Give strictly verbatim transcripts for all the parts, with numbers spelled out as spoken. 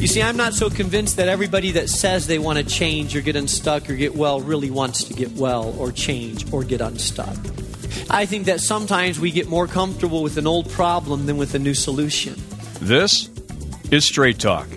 You see, I'm not so convinced that everybody that says they want to change or get unstuck or get well really wants to get well or change or get unstuck. I think that sometimes we get more comfortable with an old problem than with a new solution. This is Straight Talk.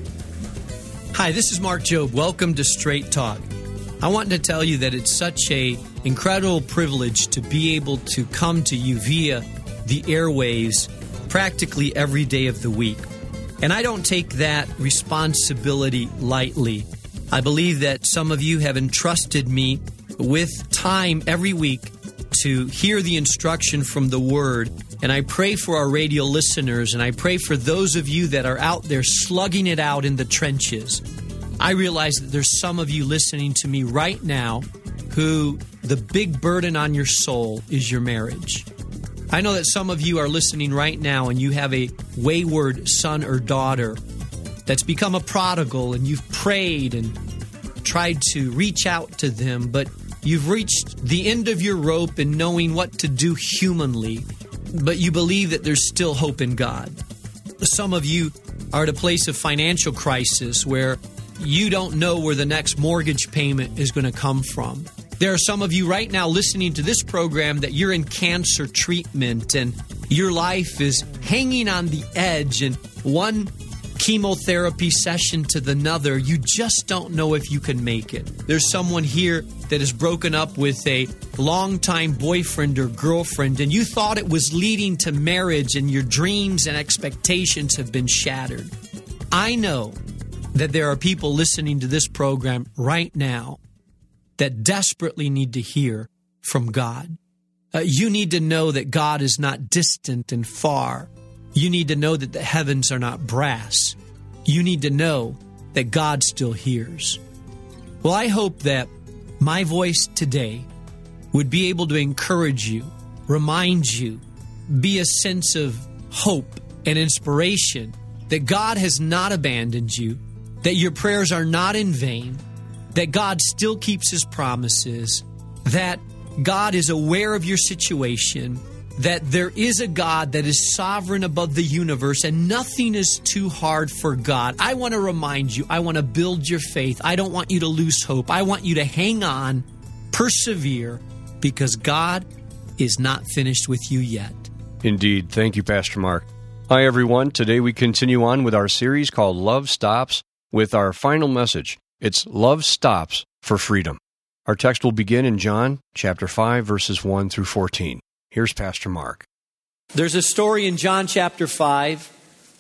Hi, this is Mark Jobe. Welcome to Straight Talk. I want to tell you that it's such a incredible privilege to be able to come to you via the airwaves practically every day of the week. And I don't take that responsibility lightly. I believe that some of you have entrusted me with time every week to hear the instruction from the Word. And I pray for our radio listeners, and I pray for those of you that are out there slugging it out in the trenches. I realize that there's some of you listening to me right now who the big burden on your soul is your marriage. I know that some of you are listening right now and you have a wayward son or daughter that's become a prodigal, and you've prayed and tried to reach out to them, but you've reached the end of your rope in knowing what to do humanly, but you believe that there's still hope in God. Some of you are at a place of financial crisis where you don't know where the next mortgage payment is going to come from. There are some of you right now listening to this program that you're in cancer treatment and your life is hanging on the edge, and one chemotherapy session to the another, you just don't know if you can make it. There's someone here that is broken up with a longtime boyfriend or girlfriend, and you thought it was leading to marriage, and your dreams and expectations have been shattered. I know that there are people listening to this program right now that desperately need to hear from God. Uh, you need to know that God is not distant and far. You need to know that the heavens are not brass. You need to know that God still hears. Well, I hope that my voice today would be able to encourage you, remind you, be a sense of hope and inspiration that God has not abandoned you, that your prayers are not in vain, that God still keeps His promises, that God is aware of your situation, that there is a God that is sovereign above the universe and nothing is too hard for God. I want to remind you, I want to build your faith. I don't want you to lose hope. I want you to hang on, persevere, because God is not finished with you yet. Indeed. Thank you, Pastor Mark. Hi, everyone. Today we continue on with our series called Love Stops with our final message. It's Love Stops for Freedom. Our text will begin in John chapter five, verses one through fourteen. Here's Pastor Mark. There's a story in John chapter five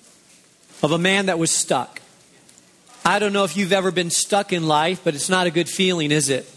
of a man that was stuck. I don't know if you've ever been stuck in life, but it's not a good feeling, is it?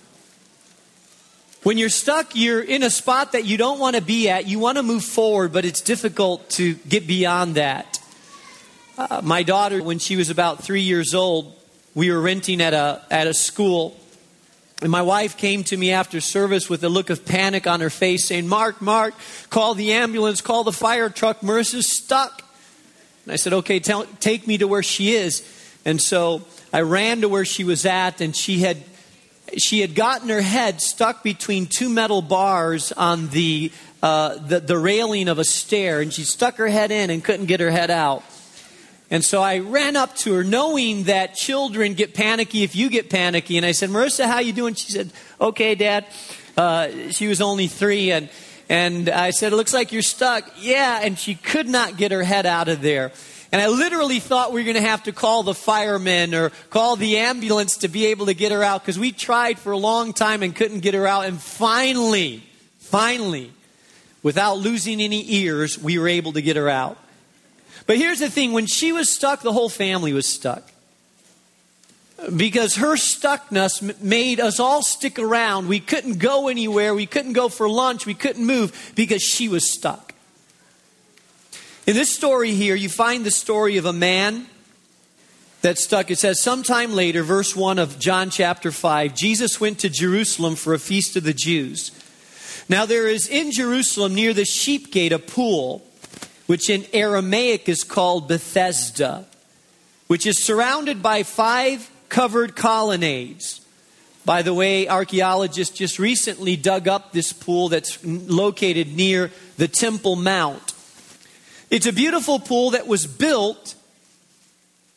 When you're stuck, you're in a spot that you don't want to be at. You want to move forward, but it's difficult to get beyond that. Uh, my daughter, when she was about three years old, we were renting at a at a school. And my wife came to me after service with a look of panic on her face saying, Mark, Mark, call the ambulance, call the fire truck. Marissa's stuck. And I said, okay, tell, take me to where she is. And so I ran to where she was at, and she had she had gotten her head stuck between two metal bars on the, uh, the, the railing of a stair. And she stuck her head in and couldn't get her head out. And so I ran up to her knowing that children get panicky if you get panicky. And I said, Marissa, how you doing? She said, okay, Dad. Uh, she was only three. And, and I said, it looks like you're stuck. Yeah. And she could not get her head out of there. And I literally thought we were going to have to call the firemen or call the ambulance to be able to get her out, because we tried for a long time and couldn't get her out. And finally, finally, without losing any ears, we were able to get her out. But here's the thing, when she was stuck, the whole family was stuck. Because her stuckness made us all stick around. We couldn't go anywhere. We couldn't go for lunch. We couldn't move because she was stuck. In this story here, you find the story of a man that's stuck. It says, sometime later, verse one of John chapter five, Jesus went to Jerusalem for a feast of the Jews. Now there is in Jerusalem near the sheep gate a pool, which in Aramaic is called Bethesda, which is surrounded by five covered colonnades. By the way, archaeologists just recently dug up this pool that's located near the Temple Mount. It's a beautiful pool that was built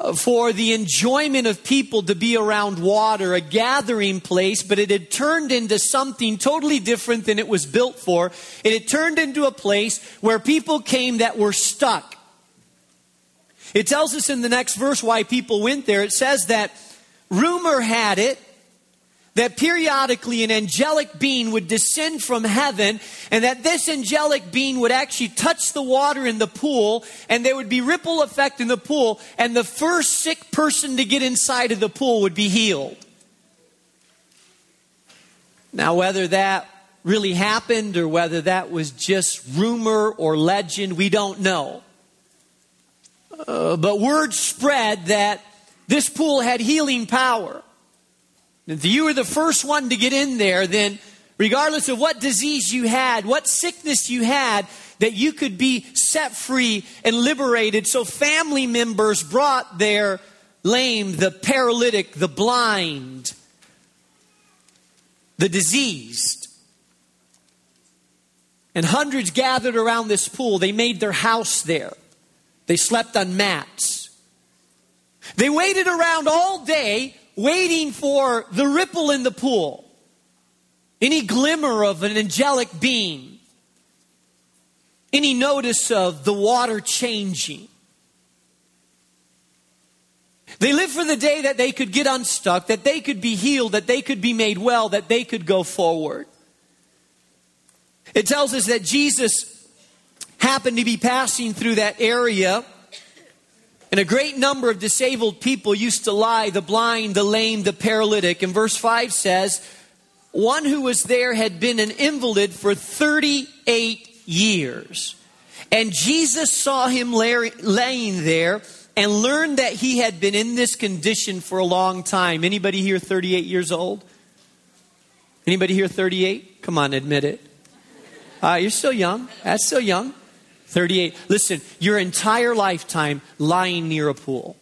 for the enjoyment of people to be around water, a gathering place, but it had turned into something totally different than it was built for. It had turned into a place where people came that were stuck. It tells us in the next verse why people went there. It says that rumor had it that periodically an angelic being would descend from heaven, and that this angelic being would actually touch the water in the pool, and there would be ripple effect in the pool, and the first sick person to get inside of the pool would be healed. Now, whether that really happened or whether that was just rumor or legend, we don't know. Uh, but word spread that this pool had healing power. If you were the first one to get in there, then regardless of what disease you had, what sickness you had, that you could be set free and liberated. So family members brought their lame, the paralytic, the blind, the diseased. And hundreds gathered around this pool. They made their house there. They slept on mats. They waited around all day, waiting for the ripple in the pool, any glimmer of an angelic being, any notice of the water changing. They lived for the day that they could get unstuck, that they could be healed, that they could be made well, that they could go forward. It tells us that Jesus happened to be passing through that area, and a great number of disabled people used to lie, the blind, the lame, the paralytic. And verse five says, one who was there had been an invalid for thirty-eight years. And Jesus saw him laying there and learned that he had been in this condition for a long time. Anybody here thirty-eight years old? Anybody here thirty-eight? Come on, admit it. Uh, you're still young. That's still young. thirty-eight. Listen, your entire lifetime lying near a pool.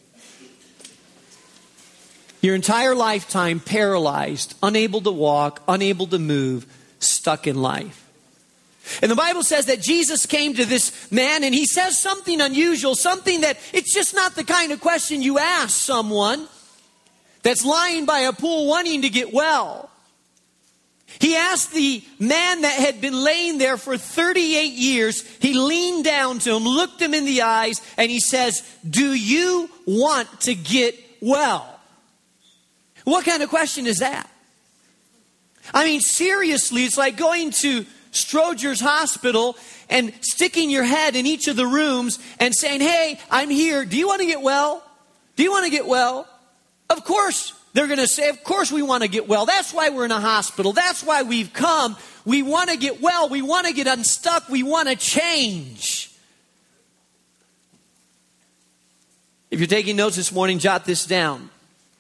Your entire lifetime paralyzed, unable to walk, unable to move, stuck in life. And the Bible says that Jesus came to this man and he says something unusual, something that it's just not the kind of question you ask someone that's lying by a pool wanting to get well. He asked the man that had been laying there for thirty-eight years, he leaned down to him, looked him in the eyes, and he says, do you want to get well? What kind of question is that? I mean, seriously, it's like going to Stroger's Hospital and sticking your head in each of the rooms and saying, hey, I'm here. Do you want to get well? Do you want to get well? Of course. They're going to say, of course we want to get well. That's why we're in a hospital. That's why we've come. We want to get well. We want to get unstuck. We want to change. If you're taking notes this morning, jot this down.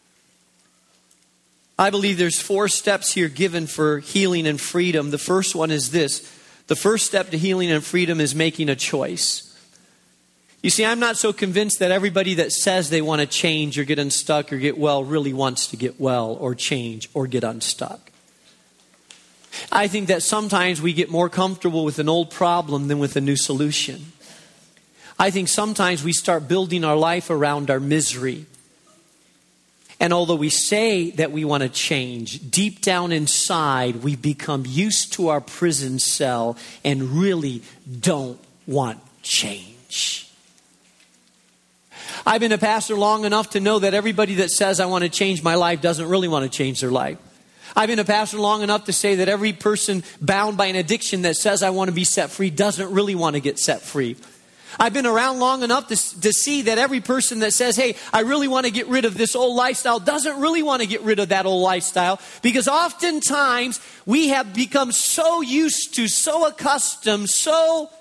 I believe there's four steps here given for healing and freedom. The first one is this. The first step to healing and freedom is making a choice. You see, I'm not so convinced that everybody that says they want to change or get unstuck or get well really wants to get well or change or get unstuck. I think that sometimes we get more comfortable with an old problem than with a new solution. I think sometimes we start building our life around our misery. And although we say that we want to change, deep down inside, we've become used to our prison cell and really don't want change. I've been a pastor long enough to know that everybody that says I want to change my life doesn't really want to change their life. I've been a pastor long enough to say that every person bound by an addiction that says I want to be set free doesn't really want to get set free. I've been around long enough to, to see that every person that says, hey, I really want to get rid of this old lifestyle doesn't really want to get rid of that old lifestyle, because oftentimes we have become so used to, so accustomed, so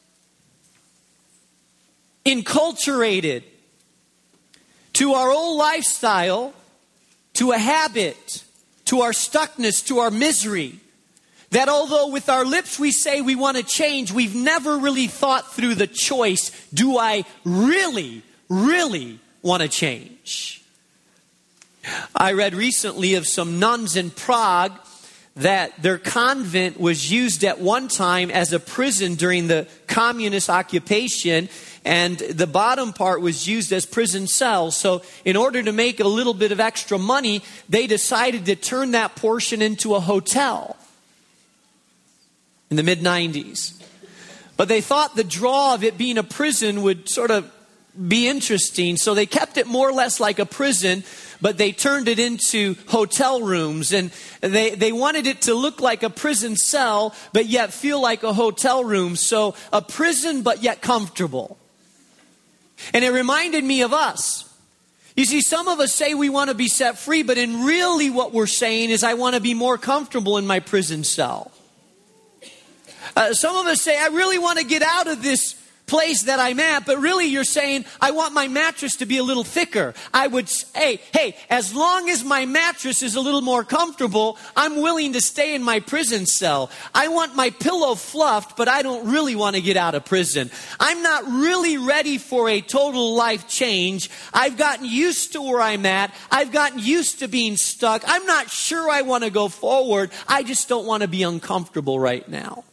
enculturated to our old lifestyle, to a habit, to our stuckness, to our misery, that although with our lips we say we want to change, we've never really thought through the choice, do I really, really want to change? I read recently of some nuns in Prague that their convent was used at one time as a prison during the communist occupation, and the bottom part was used as prison cells. So in order to make a little bit of extra money, they decided to turn that portion into a hotel in the mid nineties. But they thought the draw of it being a prison would sort of be interesting, so they kept it more or less like a prison, but they turned it into hotel rooms, and they, they wanted it to look like a prison cell, but yet feel like a hotel room. So a prison, but yet comfortable. And it reminded me of us. You see, some of us say we want to be set free, but in really what we're saying is I want to be more comfortable in my prison cell. Uh, some of us say I really want to get out of this place that I'm at, but really you're saying, I want my mattress to be a little thicker. I would say, hey, as long as my mattress is a little more comfortable, I'm willing to stay in my prison cell. I want my pillow fluffed, but I don't really want to get out of prison. I'm not really ready for a total life change. I've gotten used to where I'm at. I've gotten used to being stuck. I'm not sure I want to go forward. I just don't want to be uncomfortable right now.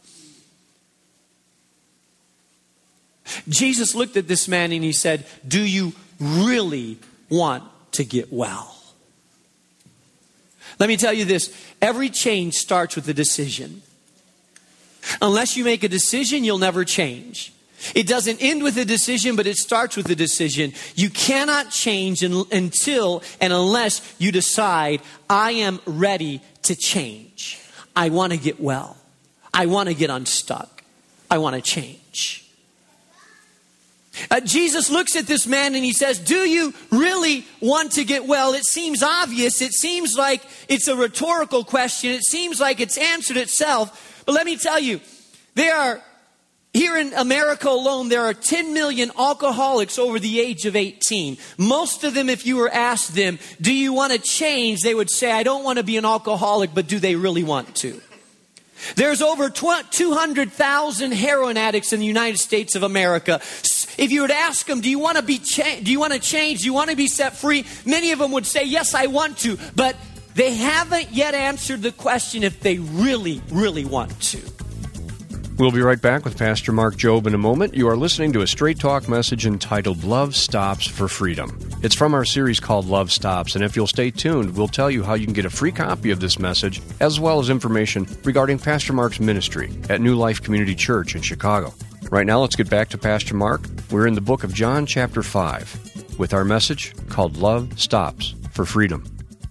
Jesus looked at this man and he said, do you really want to get well? Let me tell you this. Every change starts with a decision. Unless you make a decision, you'll never change. It doesn't end with a decision, but it starts with a decision. You cannot change until and unless you decide, I am ready to change. I want to get well. I want to get unstuck. I want to change. Uh, Jesus looks at this man and he says, do you really want to get well? It seems obvious. It seems like it's a rhetorical question. It seems like it's answered itself. But let me tell you, there are, here in America alone, there are ten million alcoholics over the age of eighteen. Most of them, if you were asked them, do you want to change? They would say, I don't want to be an alcoholic, but do they really want to? There's over two hundred thousand heroin addicts in the United States of America. If you were to ask them, do you want to be cha- do you want to change? Do you want to be set free? Many of them would say, yes, I want to. But they haven't yet answered the question if they really, really want to. We'll be right back with Pastor Mark Jobe in a moment. You are listening to a Straight Talk message entitled Love Stops for Freedom. It's from our series called Love Stops, and if you'll stay tuned, we'll tell you how you can get a free copy of this message, as well as information regarding Pastor Mark's ministry at New Life Community Church in Chicago. Right now, let's get back to Pastor Mark. We're in the book of John, chapter five, with our message called Love Stops for Freedom.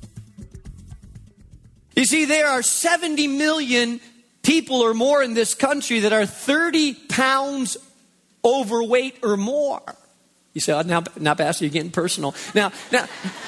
You see, there are seventy million people or more in this country that are thirty pounds overweight or more. You say, oh, now, now, Pastor, you're getting personal. Now, now,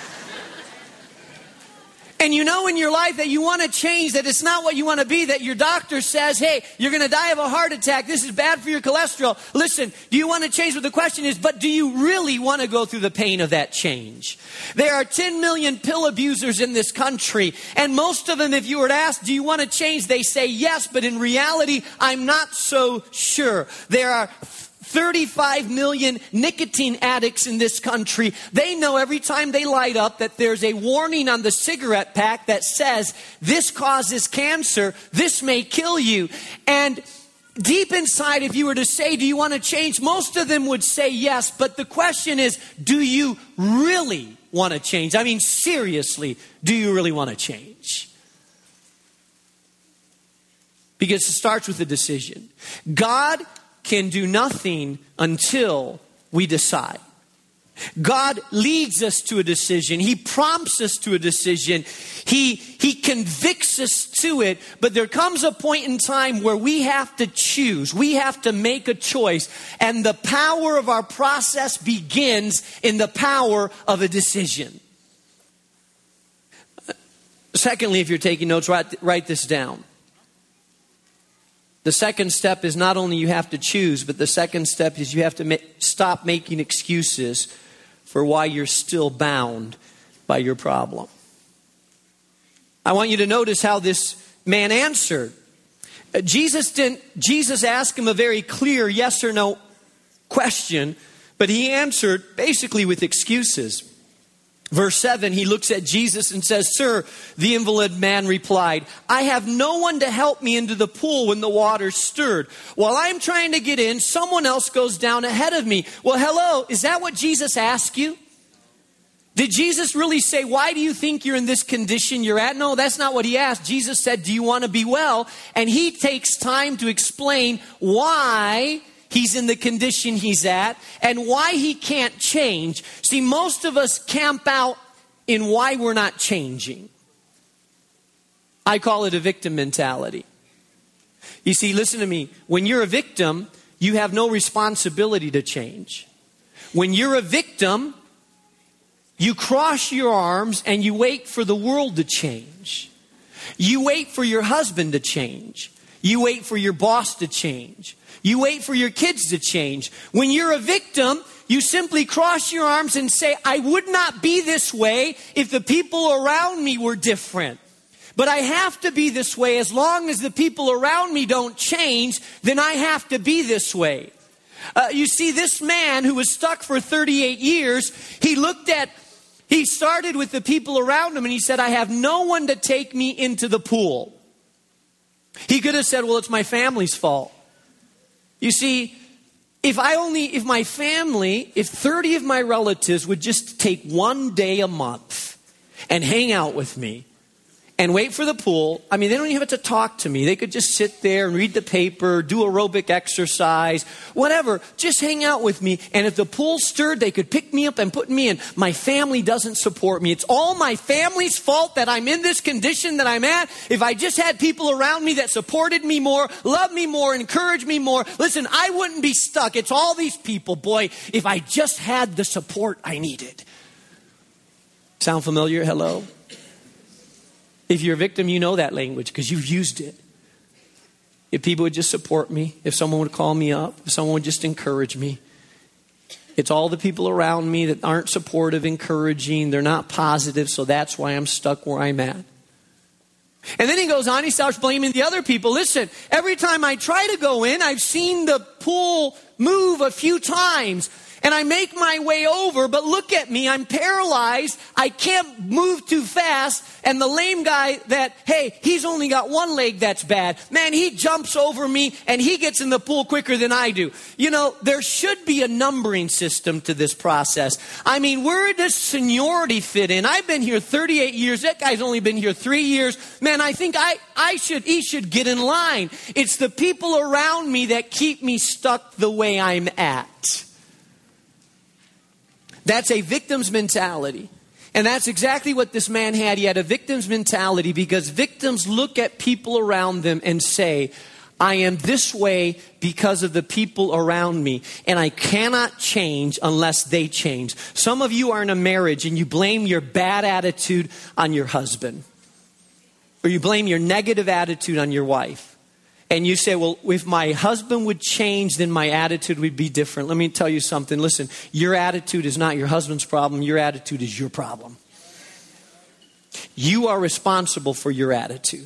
and you know in your life that you want to change, that it's not what you want to be, that your doctor says, hey, you're going to die of a heart attack. This is bad for your cholesterol. Listen, do you want to change? But the question is, but do you really want to go through the pain of that change? There are ten million pill abusers in this country. And most of them, if you were to ask, do you want to change? They say yes, but in reality, I'm not so sure. There are thirty-five million nicotine addicts in this country. They know every time they light up that there's a warning on the cigarette pack that says, this causes cancer, this may kill you. And deep inside, if you were to say, do you want to change? Most of them would say yes, but the question is, do you really want to change? I mean, seriously, do you really want to change? Because it starts with a decision. God can do nothing until we decide. God leads us to a decision. He prompts us to a decision. He, he convicts us to it. But there comes a point in time where we have to choose. We have to make a choice. And the power of our process begins in the power of a decision. Secondly, if you're taking notes, write, write this down. The second step is not only you have to choose, but the second step is you have to ma- stop making excuses for why you're still bound by your problem. I want you to notice how this man answered. Uh, Jesus didn't. Jesus asked him a very clear yes or no question, but he answered basically with excuses. Verse seven, he looks at Jesus and says, "Sir," the invalid man replied, "I have no one to help me into the pool when the water's stirred. While I'm trying to get in, someone else goes down ahead of me." Well, hello, is that what Jesus asked you? Did Jesus really say, "Why do you think you're in this condition you're at?" No, that's not what he asked. Jesus said, "Do you want to be well?" And he takes time to explain why he's in the condition he's at and why he can't change. See, most of us camp out in why we're not changing. I call it a victim mentality. You see, listen to me. When you're a victim, you have no responsibility to change. When you're a victim, you cross your arms and you wait for the world to change. You wait for your husband to change. You wait for your boss to change. You wait for your kids to change. When you're a victim, you simply cross your arms and say, "I would not be this way if the people around me were different. But I have to be this way. As long as the people around me don't change, then I have to be this way." Uh, you see, this man who was stuck for thirty-eight years, he looked at, he started with the people around him and he said, "I have no one to take me into the pool." He could have said, "Well, it's my family's fault." You see, if I only, if my family, if thirty of my relatives would just take one day a month and hang out with me and wait for the pool, I mean, they don't even have to talk to me. They could just sit there and read the paper, do aerobic exercise, whatever. Just hang out with me. And if the pool stirred, they could pick me up and put me in. My family doesn't support me. It's all my family's fault that I'm in this condition that I'm at. If I just had people around me that supported me more, loved me more, encouraged me more, listen, I wouldn't be stuck. It's all these people. Boy, if I just had the support I needed. Sound familiar? Hello? If you're a victim, you know that language because you've used it. If people would just support me, if someone would call me up, if someone would just encourage me. It's all the people around me that aren't supportive, encouraging. They're not positive, so that's why I'm stuck where I'm at. And then he goes on, he starts blaming the other people. Listen, every time I try to go in, I've seen the pool move a few times. And I make my way over, but look at me, I'm paralyzed. I can't move too fast. And the lame guy that, hey, he's only got one leg that's bad. Man, he jumps over me and he gets in the pool quicker than I do. You know, there should be a numbering system to this process. I mean, where does seniority fit in? I've been here thirty-eight years. That guy's only been here three years. Man, I think I, I should, he should get in line. It's the people around me that keep me stuck the way I'm at. That's a victim's mentality. And that's exactly what this man had. He had a victim's mentality because victims look at people around them and say, "I am this way because of the people around me, and I cannot change unless they change." Some of you are in a marriage and you blame your bad attitude on your husband, or you blame your negative attitude on your wife. And you say, "Well, if my husband would change, then my attitude would be different." Let me tell you something. Listen, your attitude is not your husband's problem. Your attitude is your problem. You are responsible for your attitude.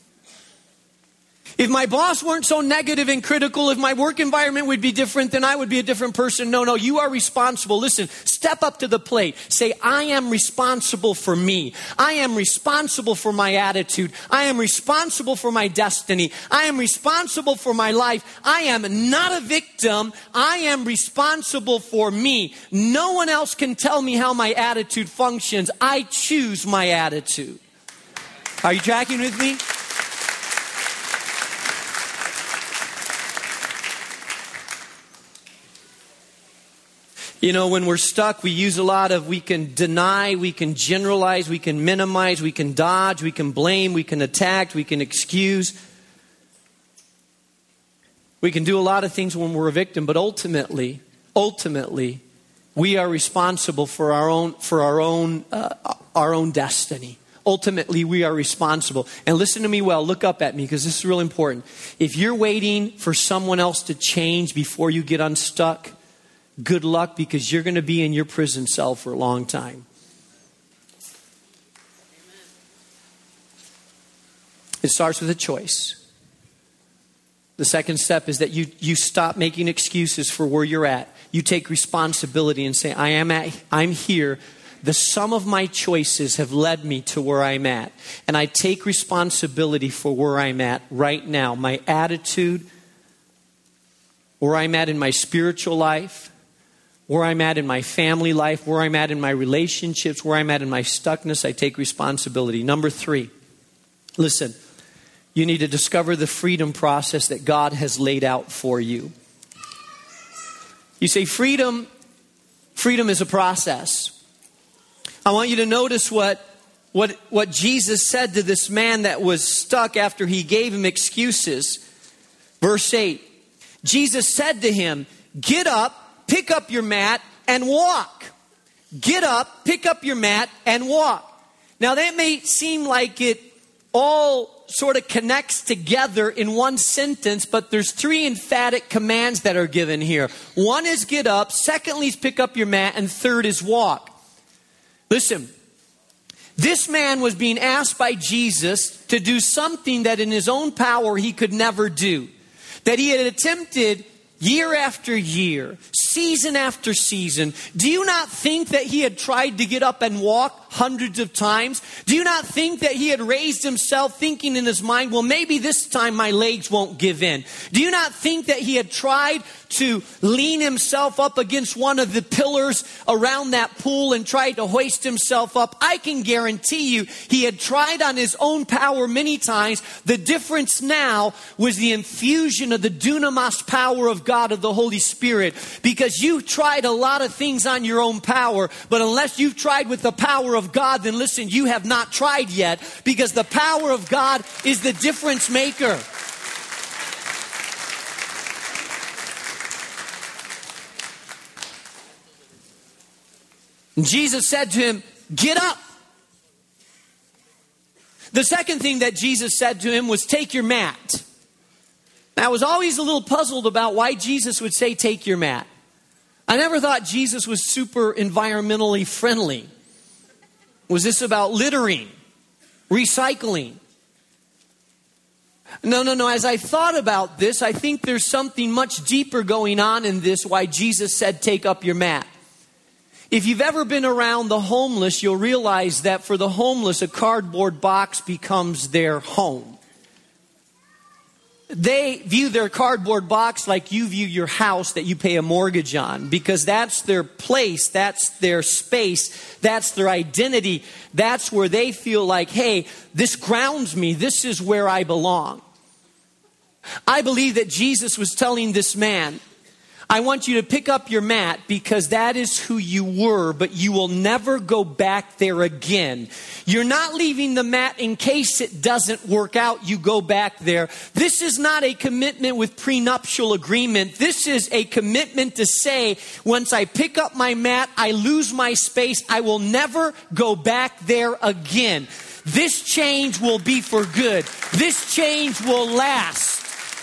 If my boss weren't so negative and critical, if my work environment would be different, then I would be a different person. No, no, you are responsible. Listen, step up to the plate. Say, "I am responsible for me. I am responsible for my attitude. I am responsible for my destiny. I am responsible for my life. I am not a victim. I am responsible for me. No one else can tell me how my attitude functions. I choose my attitude." Are you tracking with me? You know, when we're stuck, we use a lot of, we can deny, we can generalize, we can minimize, we can dodge, we can blame, we can attack, we can excuse. We can do a lot of things when we're a victim, but ultimately, ultimately, we are responsible for our own, for our own, uh, our own destiny. Ultimately, we are responsible. And listen to me well, look up at me because this is real important. If you're waiting for someone else to change before you get unstuck, good luck, because you're going to be in your prison cell for a long time. It starts with a choice. The second step is that you, you stop making excuses for where you're at. You take responsibility and say, I am at, I'm here the sum of my choices have led me to where I'm at. And I take responsibility for where I'm at right now. My attitude, where I'm at in my spiritual life, where I'm at in my family life, where I'm at in my relationships, where I'm at in my stuckness, I take responsibility. Number three, listen, you need to discover the freedom process that God has laid out for you. You say freedom, freedom is a process. I want you to notice what, what, what Jesus said to this man that was stuck after he gave him excuses. Verse eight, Jesus said to him, get up, pick up your mat and walk. Get up, pick up your mat and walk. Now that may seem like it all sort of connects together in one sentence, but there's three emphatic commands that are given here. One is get up, secondly is pick up your mat, and third is walk. Listen, this man was being asked by Jesus to do something that in his own power he could never do. That he had attempted year after year, season after season. Do you not think that he had tried to get up and walk hundreds of times? Do you not think that he had raised himself thinking in his mind, well, maybe this time my legs won't give in? Do you not think that he had tried to lean himself up against one of the pillars around that pool and tried to hoist himself up? I can guarantee you he had tried on his own power many times. The difference now was the infusion of the dunamis power of God, of the Holy Spirit. Because you've tried a lot of things on your own power, but unless you've tried with the power of God, then listen, you have not tried yet, because the power of God is the difference maker. Jesus said to him, get up. The second thing that Jesus said to him was, take your mat. Now, I was always a little puzzled about why Jesus would say, take your mat. I never thought Jesus was super environmentally friendly. Was this about littering, recycling? No, no, no. As I thought about this, I think there's something much deeper going on in this, why Jesus said, take up your mat. If you've ever been around the homeless, you'll realize that for the homeless, a cardboard box becomes their home. They view their cardboard box like you view your house that you pay a mortgage on, because that's their place, that's their space, that's their identity. That's where they feel like, hey, this grounds me, this is where I belong. I believe that Jesus was telling this man, I want you to pick up your mat because that is who you were, but you will never go back there again. You're not leaving the mat in case it doesn't work out. You go back there. This is not a commitment with prenuptial agreement. This is a commitment to say, once I pick up my mat, I lose my space. I will never go back there again. This change will be for good. This change will last.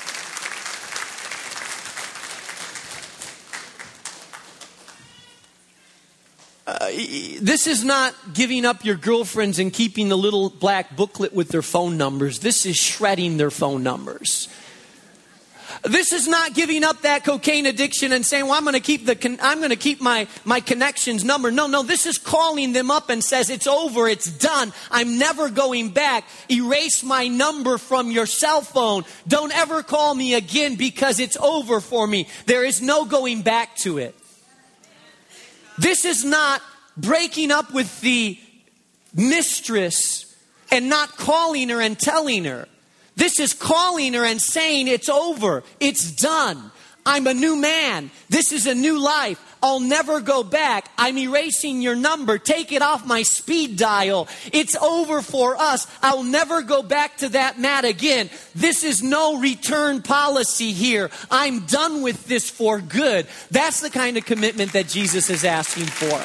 Uh, this is not giving up your girlfriends and keeping the little black booklet with their phone numbers. This is shredding their phone numbers. This is not giving up that cocaine addiction and saying, well, I'm going to keep the con- I'm going to keep my, my connections number. No, no, this is calling them up and says, it's over, it's done. I'm never going back. Erase my number from your cell phone. Don't ever call me again because it's over for me. There is no going back to it. This is not breaking up with the mistress and not calling her and telling her. This is calling her and saying it's over. It's done. I'm a new man. This is a new life. I'll never go back. I'm erasing your number. Take it off my speed dial. It's over for us. I'll never go back to that mat again. This is no return policy here. I'm done with this for good. That's the kind of commitment that Jesus is asking for.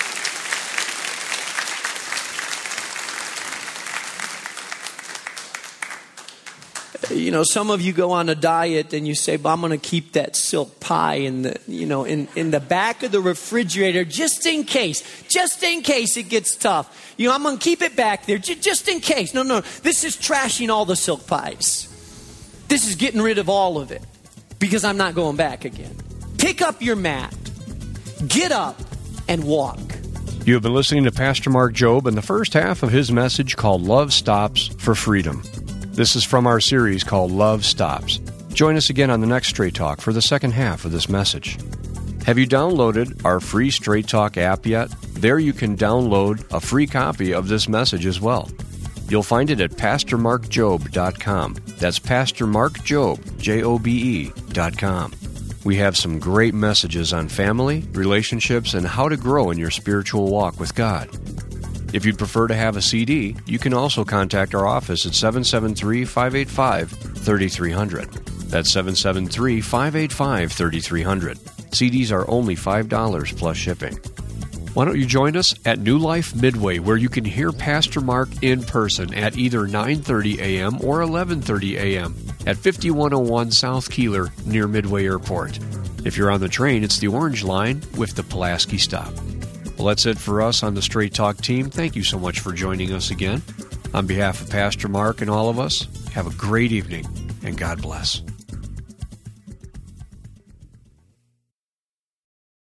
You know, some of you go on a diet and you say, well, I'm going to keep that silk pie in the, you know, in, in the back of the refrigerator just in case, just in case it gets tough. You know, I'm going to keep it back there j- just in case. No, no, this is trashing all the silk pies. This is getting rid of all of it because I'm not going back again. Pick up your mat, get up and walk. You have been listening to Pastor Mark Jobe and the first half of his message called Love Stops for Freedom. This is from our series called Love Stops. Join us again on the next Straight Talk for the second half of this message. Have you downloaded our free Straight Talk app yet? There you can download a free copy of this message as well. You'll find it at pastor mark jobe dot com. That's pastor mark jobe, J O B E, dot com. We have some great messages on family, relationships, and how to grow in your spiritual walk with God. If you'd prefer to have a C D, you can also contact our office at seven seven three, five eight five, three three zero zero. That's seven seven three, five eight five, three three zero zero. C Ds are only five dollars plus shipping. Why don't you join us at New Life Midway, where you can hear Pastor Mark in person at either nine thirty a.m. or eleven thirty a.m. at fifty-one oh one South Keeler near Midway Airport. If you're on the train, it's the Orange Line with the Pulaski stop. Well, that's it for us on the Straight Talk team. Thank you so much for joining us again. On behalf of Pastor Mark and all of us, have a great evening, and God bless.